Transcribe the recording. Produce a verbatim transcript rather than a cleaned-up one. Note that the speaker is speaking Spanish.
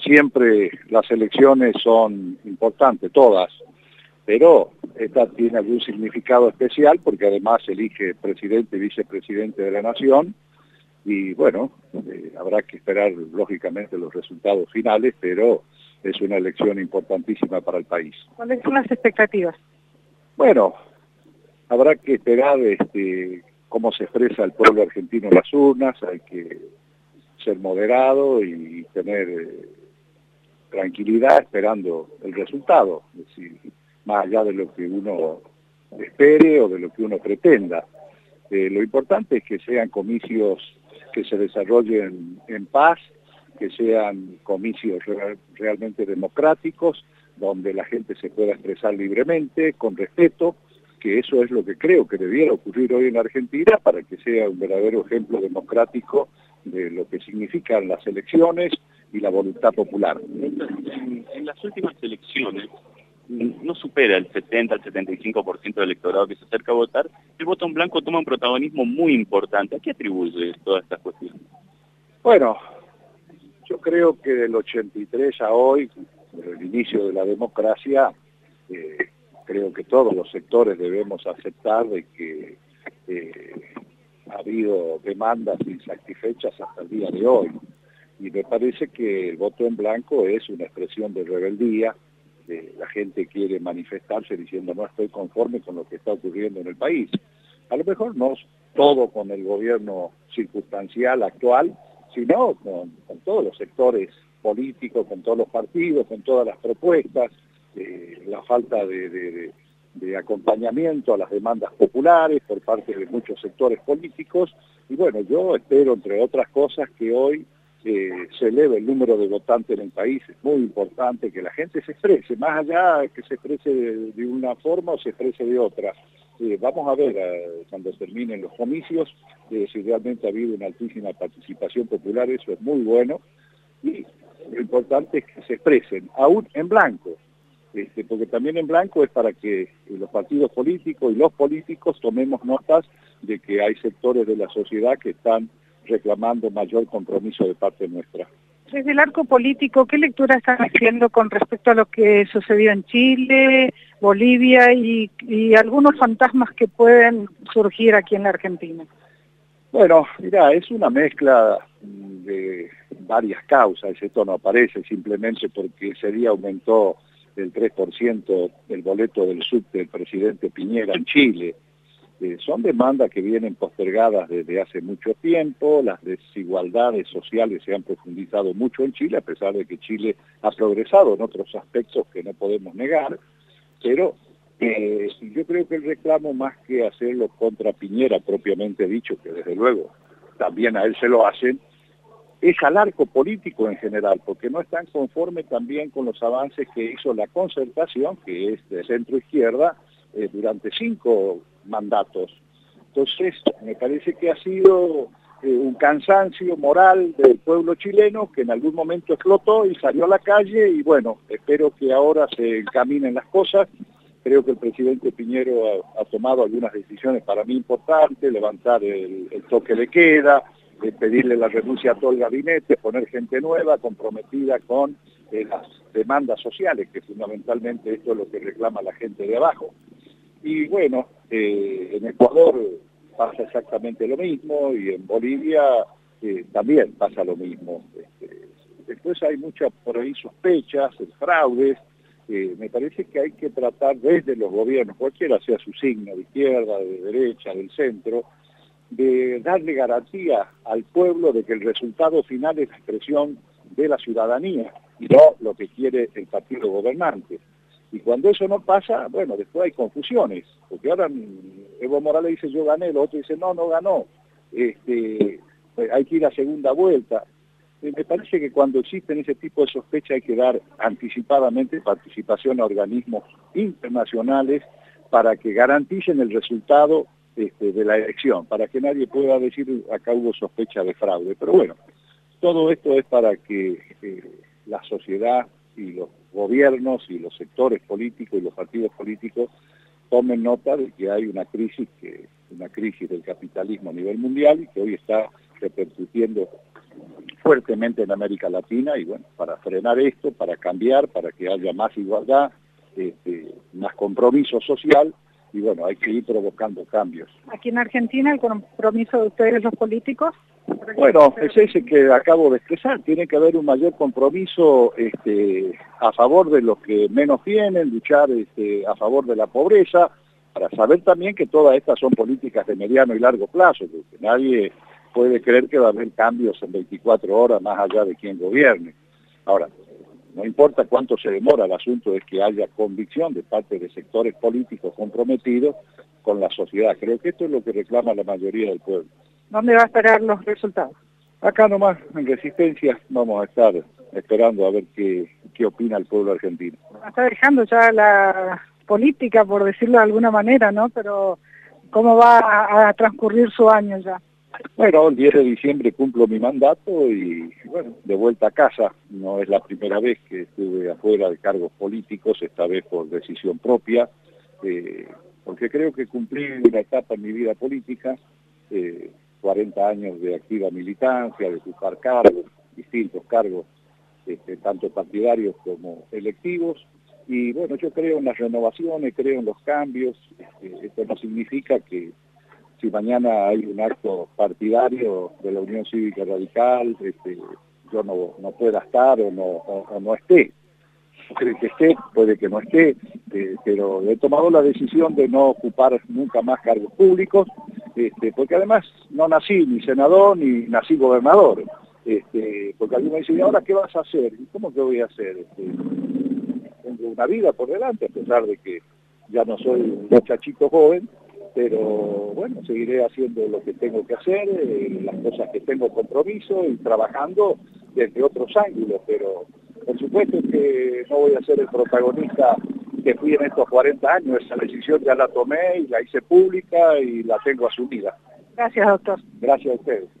siempre las elecciones son importantes, todas, pero esta tiene algún significado especial porque además elige presidente y vicepresidente de la nación y bueno, eh, habrá que esperar lógicamente los resultados finales, pero es una elección importantísima para el país. ¿Cuáles son las expectativas? Bueno, habrá que esperar este, cómo se expresa el pueblo argentino en las urnas, hay que ser moderado y tener eh, tranquilidad esperando el resultado, es decir, más allá de lo que uno espere o de lo que uno pretenda. Eh, lo importante es que sean comicios que se desarrollen en paz, que sean comicios real, realmente democráticos, donde la gente se pueda expresar libremente, con respeto, que eso es lo que creo que debiera ocurrir hoy en la Argentina para que sea un verdadero ejemplo democrático de lo que significan las elecciones y la voluntad popular. En, en las últimas elecciones no supera el setenta al setenta y cinco por ciento del electorado que se acerca a votar, el voto en blanco toma un protagonismo muy importante. ¿A qué atribuye toda esta cuestión? Bueno, yo creo que del ochenta y tres a hoy, desde el inicio de la democracia, eh, creo que todos los sectores debemos aceptar de que eh, ha habido demandas insatisfechas hasta el día de hoy. Y me parece que el voto en blanco es una expresión de rebeldía, de la gente quiere manifestarse diciendo no estoy conforme con lo que está ocurriendo en el país. A lo mejor no todo con el gobierno circunstancial actual, sino con, con todos los sectores políticos, con todos los partidos, con todas las propuestas, eh, la falta de, de, de, de acompañamiento a las demandas populares por parte de muchos sectores políticos. Y bueno, yo espero, entre otras cosas, que hoy eh, se eleve el número de votantes en el país. Es muy importante que la gente se exprese, más allá de que se exprese de, de una forma o se exprese de otra. Eh, vamos a ver eh, cuando terminen los comicios eh, si realmente ha habido una altísima participación popular, eso es muy bueno, y lo importante es que se expresen, aún en blanco, este, porque también en blanco es para que eh, los partidos políticos y los políticos tomemos notas de que hay sectores de la sociedad que están reclamando mayor compromiso de parte nuestra. Desde el arco político, ¿qué lectura están haciendo con respecto a lo que sucedió en Chile, Bolivia y, y algunos fantasmas que pueden surgir aquí en la Argentina? Bueno, mira, es una mezcla de varias causas. Esto no aparece simplemente porque ese día aumentó el tres por ciento el boleto del subte del presidente Piñera en Chile. Eh, son demandas que vienen postergadas desde hace mucho tiempo, las desigualdades sociales se han profundizado mucho en Chile, a pesar de que Chile ha progresado en otros aspectos que no podemos negar, pero eh, yo creo que el reclamo, más que hacerlo contra Piñera propiamente dicho, que desde luego también a él se lo hacen, es al arco político en general, porque no están conformes también con los avances que hizo la Concertación, que es de centro-izquierda, eh, durante cinco mandatos. Entonces, me parece que ha sido eh, un cansancio moral del pueblo chileno que en algún momento explotó y salió a la calle y bueno, espero que ahora se encaminen las cosas. Creo que el presidente Piñero ha, ha tomado algunas decisiones para mí importantes, levantar el, el toque de queda, eh, pedirle la renuncia a todo el gabinete, poner gente nueva, comprometida con eh, las demandas sociales, que fundamentalmente esto es lo que reclama la gente de abajo. Y bueno, eh, en Ecuador pasa exactamente lo mismo y en Bolivia eh, también pasa lo mismo. Este, después hay muchas por ahí sospechas, fraudes. Eh, me parece que hay que tratar desde los gobiernos, cualquiera sea su signo, de izquierda, de derecha, del centro, de darle garantía al pueblo de que el resultado final es la expresión de la ciudadanía y no lo que quiere el partido gobernante. Y cuando eso no pasa, bueno, después hay confusiones, porque ahora Evo Morales dice yo gané, el otro dice no, no ganó, este, pues hay que ir a segunda vuelta. Y me parece que cuando existen ese tipo de sospechas hay que dar anticipadamente participación a organismos internacionales para que garanticen el resultado este, de la elección, para que nadie pueda decir acá hubo sospecha de fraude. Pero bueno, todo esto es para que eh, la sociedad y los gobiernos y los sectores políticos y los partidos políticos tomen nota de que hay una crisis, que una crisis del capitalismo a nivel mundial y que hoy está repercutiendo fuertemente en América Latina y bueno, para frenar esto, para cambiar, para que haya más igualdad, este, más compromiso social y bueno, hay que ir provocando cambios. Aquí en Argentina, el compromiso de ustedes los políticos. Bueno, es ese que acabo de expresar, tiene que haber un mayor compromiso este, a favor de los que menos tienen, luchar este, a favor de la pobreza, para saber también que todas estas son políticas de mediano y largo plazo, porque nadie puede creer que va a haber cambios en veinticuatro horas más allá de quien gobierne. Ahora, no importa cuánto se demora, el asunto es que haya convicción de parte de sectores políticos comprometidos con la sociedad. Creo que esto es lo que reclama la mayoría del pueblo. ¿Dónde va a esperar los resultados? Acá nomás, en Resistencia, vamos a estar esperando a ver qué, qué opina el pueblo argentino. Está dejando ya la política, por decirlo de alguna manera, ¿no? Pero ¿cómo va a, a transcurrir su año ya? Bueno, el diez de diciembre cumplo mi mandato y, bueno, de vuelta a casa. No es la primera vez que estuve afuera de cargos políticos, esta vez por decisión propia, eh, porque creo que cumplí una etapa en mi vida política, eh, cuarenta años de activa militancia, de ocupar cargos, distintos cargos, este, tanto partidarios como electivos, y bueno, yo creo en las renovaciones, creo en los cambios. Este, esto no significa que si mañana hay un acto partidario de la Unión Cívica Radical, este, yo no, no pueda estar o no, o, o no esté. Puede que esté, puede que no esté, eh, pero he tomado la decisión de no ocupar nunca más cargos públicos, este, porque además no nací ni senador ni nací gobernador. Este, porque alguien me dice, ¿y ahora qué vas a hacer? ¿Y cómo que voy a hacer? Este, tengo una vida por delante, a pesar de que ya no soy un muchachito joven, pero bueno, seguiré haciendo lo que tengo que hacer, eh, las cosas que tengo compromiso y trabajando desde otros ángulos, pero por supuesto que no voy a ser el protagonista que fui en estos cuarenta años. Esa decisión ya la tomé y la hice pública y la tengo asumida. Gracias, doctor. Gracias a ustedes.